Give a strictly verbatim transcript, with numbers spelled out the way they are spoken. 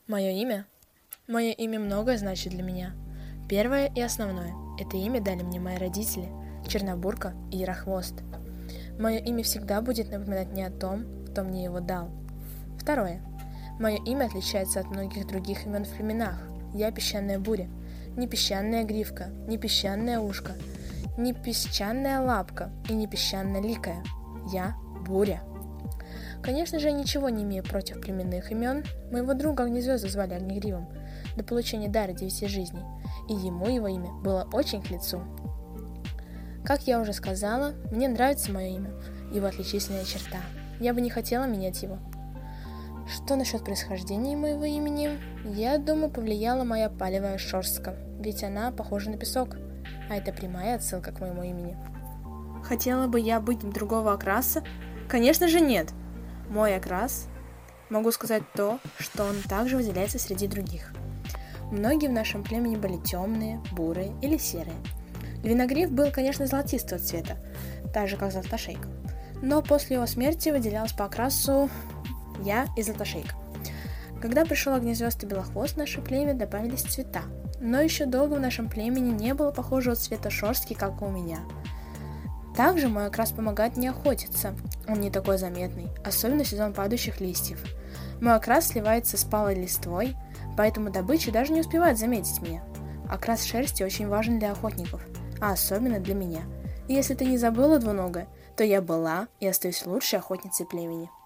Мое имя? Мое имя многое значит для меня. Первое и основное – это имя дали мне мои родители – Чернобурка и Ярохвост. Мое имя всегда будет напоминать мне о том, кто мне его дал. Второе. Мое имя отличается от многих других имен в племенах. Я песчаная буря, не песчаная гривка, не песчаное ушко, не песчаная лапка и не песчаная ликая. Я буря. Конечно же, я ничего не имею против племенных имен. Моего друга Огнезвезда звали Огнегривом до получения дара девяти жизней, и ему его имя было очень к лицу. Как я уже сказала, мне нравится мое имя, его отличительная черта. Я бы не хотела менять его. Что насчет происхождения моего имени? Я думаю, повлияла моя палевая шерстка, ведь она похожа на песок, а это прямая отсылка к моему имени. Хотела бы я быть другого окраса? Конечно же нет. Мой окрас, могу сказать то, что он также выделяется среди других. Многие в нашем племени были темные, бурые или серые. Львиногриф был, конечно, золотистого цвета, так же, как Золотошейка. Но после его смерти выделялась по окрасу я и Золотошейка. Когда пришел Огнезвезд и Белохвост, в наше племя добавились цвета. Но еще долго в нашем племени не было похожего цвета шерстки, как у меня. Также мой окрас помогает мне охотиться. Он не такой заметный, особенно в сезон падающих листьев. Мой окрас сливается с палой листвой, поэтому добыча даже не успевает заметить меня. Окрас шерсти очень важен для охотников, а особенно для меня. И если ты не забыла, двуногая, то я была и остаюсь лучшей охотницей племени.